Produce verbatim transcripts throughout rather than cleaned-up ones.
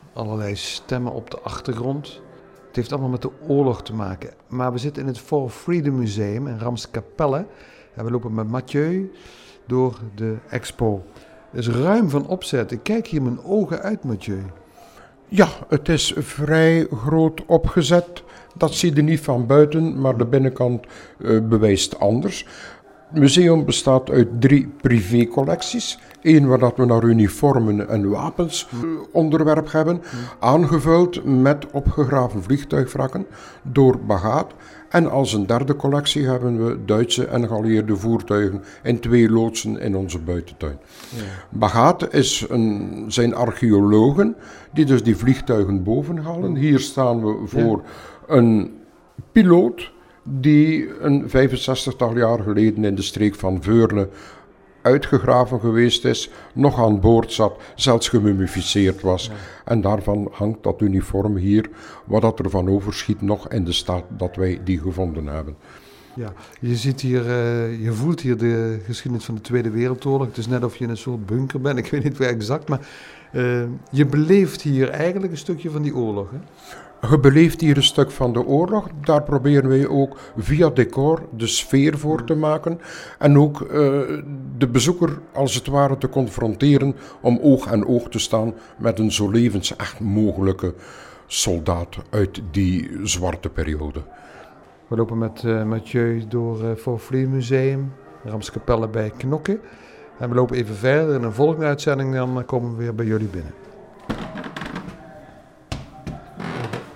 allerlei stemmen op de achtergrond. Het heeft allemaal met de oorlog te maken. Maar we zitten in het For Freedom Museum in Ramskapelle. En we lopen met Mathieu door de expo. Het is ruim van opzet. Ik kijk hier mijn ogen uit, Mathieu. Ja, het is vrij groot opgezet. Dat zie je niet van buiten, maar de binnenkant uh, bewijst anders. Het museum bestaat uit drie privécollecties. Eén waar dat we naar uniformen en wapens uh, onderwerp hebben, mm. aangevuld met opgegraven vliegtuigwrakken door Bagaat. En als een derde collectie hebben we Duitse en geallieerde voertuigen in twee loodsen in onze buitentuin. Ja. Bagaat is een, zijn archeologen die dus die vliegtuigen bovenhalen. Hier staan we voor ja. een piloot die een vijfenzestigtal jaar geleden in de streek van Veurne uitgegraven geweest is, nog aan boord zat, zelfs gemummificeerd was. Ja. En daarvan hangt dat uniform hier, wat dat er van overschiet, nog in de staat dat wij die gevonden hebben. Ja, je ziet hier, uh, je voelt hier de geschiedenis van de Tweede Wereldoorlog. Het is net of je in een soort bunker bent, ik weet niet waar exact, maar uh, je beleeft hier eigenlijk een stukje van die oorlog, hè? Je beleeft hier een stuk van de oorlog. Daar proberen wij ook via decor de sfeer voor te maken. En ook uh, de bezoeker als het ware te confronteren om oog aan oog te staan met een zo levensecht mogelijke soldaat uit die zwarte periode. We lopen met uh, Mathieu door het uh, For Freedom Museum, Ramskapelle bij Knokke. En we lopen even verder in een volgende uitzending, dan komen we weer bij jullie binnen.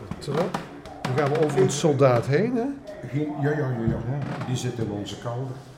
Nu gaan we over een soldaat heen, hè? Ja, ja, ja, ja. Die zit in onze kelder.